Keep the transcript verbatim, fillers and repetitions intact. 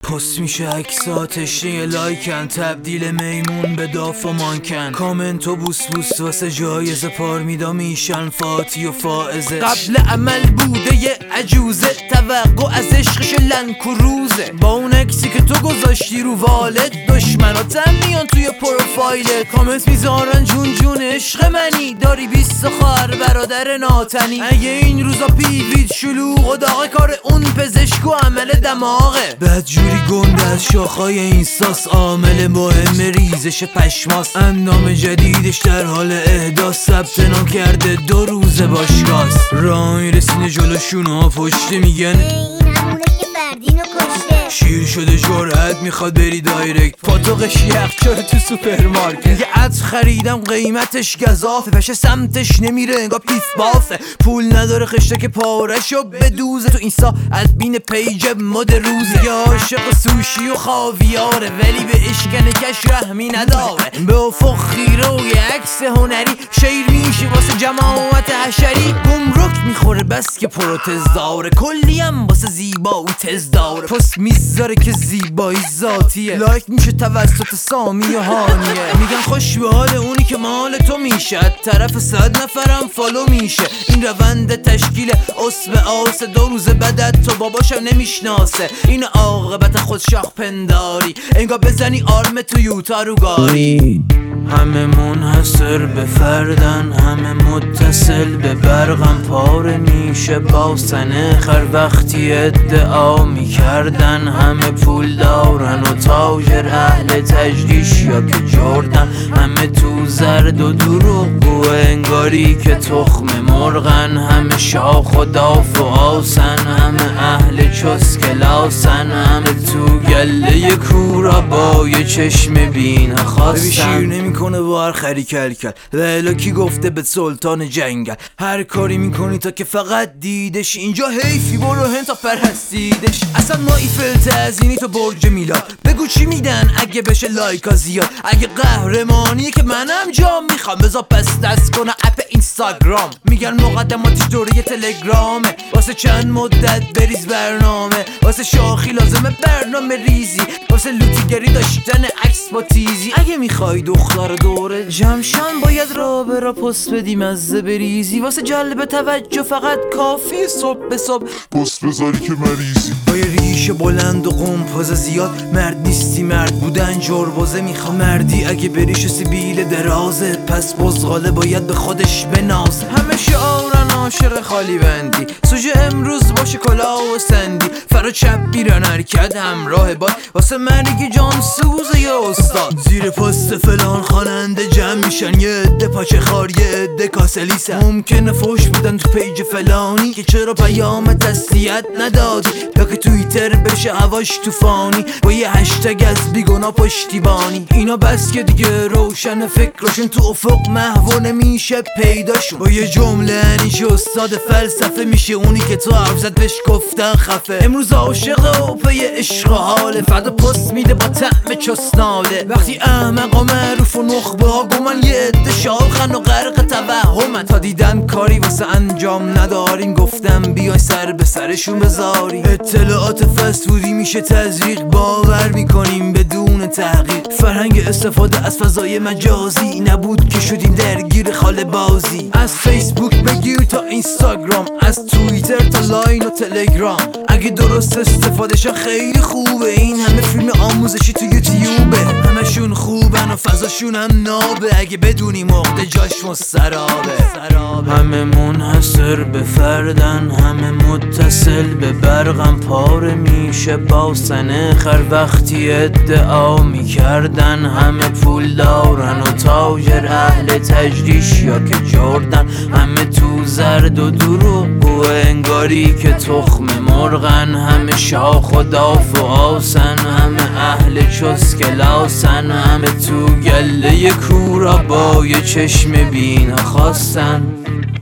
پست میشه عکساتش یه لایکن، تبدیل میمون به داف و مانکن، کامنت و بوس بوس واسه جایزه پار میدا میشن فاتی و فائزه. قبل عمل بوده یه عجوزه، توقع از عشقش لنک و روزه، با اون عکسی که تو گذاشتی رو والد دشمناتم میان توی پروفایلت، کامنت میذارن جون جون عشق منی، داری بیست خواهر برادر ناتنی. اگه این روزا پیوید شلوغ و داغه، کار اون پزشک و عمل دماغه، بدجوری گنده از شاخهای اینستاس، عامل مهم ریزش پشماس، اندام جدیدش در حال احداث، ثبت نام کرده دو روز باشگاهs. راه میرسینه جلوشون ها پشته میگن این همونه که بردینو کشته، شیر شده جرأت میخواد بری دایرکت، پاتوقش یخچال تو سوپرمارکت، یه عطر خریدم قیمتش گزافه، پشه سمتش نمیره انگار پیس بافه، پول نداره خشته که پارشو بدوزه، تو اینستا ادمین پیج مد روزه، یه عاشق سوشی و خاویاره ولی به اشکن کش رحمی نداره، به افق خیره و یه عکس هنری، شیر میشه واسه جماعت حشری، گمرک میخوره بس که پروتز داره، کلی هم واسه زیبا و تز داره، پست میذاره که زیبایی ذاتیه، لایک میشه توسط سامی و هانیه، میگن خوش به حال اونی که مال تو میشه، از طرف صد نفرم فالو میشه، این روند تشکیل اسم آسه، دو روز بعد تو باباشم نمیشناسه، این عاقبت خود شاخ پنداری، انگار بزنی آرم تو یوتا رو گاری. همه منحصر به فردن، همه متصل به برقم، پاره میشه با سنخر وقتی ادعا میکردن همه پول دارن و تاجر اهل تجریش یا که جردن، همه تو زرد و دروغ و انگاری که تخم مرغن، همه شاخ و داف و آسن، همه اهل چسکلاسن، همه تو گله کورا با یه چشم بین خواستن، کنه با هر خری کل کل ولی کی گفته به سلطان جنگل، هر کاری میکنی تا که فقط دیدش، اینجا حیفی برو هن تا پرستیدش، اصلا ما ایفل تزینی تو برج میلاد، بگو چی میدن اگه بشه لایکا زیاد، اگه قهرمانی که منم جام میخوام بذار پس دست کنه اپ اینستاگرام، میگن مقدماتش دوره تلگرامه، واسه چند مدت بریز برنامه، واسه شاخی لازمه برنامه ریزی، واسه لوتیگری داشتن عکس با تیزی، اگه میخوای دختر دوره جمشن باید را به را پست بدی مزه بریزی، واسه جلب توجه فقط کافی صبح به صبح پست بذاری که مریضی، با یه ریش بلند و قمپاز زیاد، مرد نیستی مرد بودن جربازه میخوا، مردی اگه بریش سیبیل درازه پس بزغاله باید به خودش بنازه، همه شعارن عاشق خالی بندی، سوژه امروز باشه کلاه و سندی، فرا چپ بیرن حرکت همراه باد، واسه مرگ جان سوزه یا استاد، زیر پست فلان خواننده جمع میشن یه عده پاچه خار یه عده کاسلیسن، ممکنه فوش بدن تو پیج فلانی که چرا پیام تسلیت ندادی، یا که توییتر بشه هواش توفانی با یه هشتگ از بیگنا پشتیبانی، اینا بس که دیگه روشن فکرشون تو افق محو نمیشه پیداشون، با یه جمله انیش استاد فلسفه میشه اونی که تو حرف زد بهش گفتن خفه، امروز عاشق و پی عشق و حاله، فردا پست میده با طعم چسناله، وقتی احمق و معروف و نخبه ها گمن یه عده شاخن و غرق توهمن، تا دیدن کاری واسه انجام ندارین گفتم بیای سر به سرشون بذاری، اطلاعات فستفودی میشه تزریق باور میکنیم بدون تحقیق، فرهنگ استفاده از فضای مجازی نبود که شدیم درگیر خاله بازی، از فیسبوک بگیر تا اینستاگرام، از توییتر تا لاین و تلگرام، اگه درست استفادهشن خیلی خوبه، این همه فیلم آموزشی تو یوتیوبه، همشون خوبن و فضاشون هم نابه، اگه بدونی مقده جاش مسترابه، همه منحصر به فردن، همه متصل به برقم، پاره میشه با سنخر وقتی ادعا میکردن همه پول دارن و تاجر اهل تجریش یا که جردن، همه تو زرد و دروغ و انگاری که تخم مرغن، همه شاخ و داف و آسن، همه اهل چسکلاسن، همه تو گله کورا با یه چشم بین خواستن.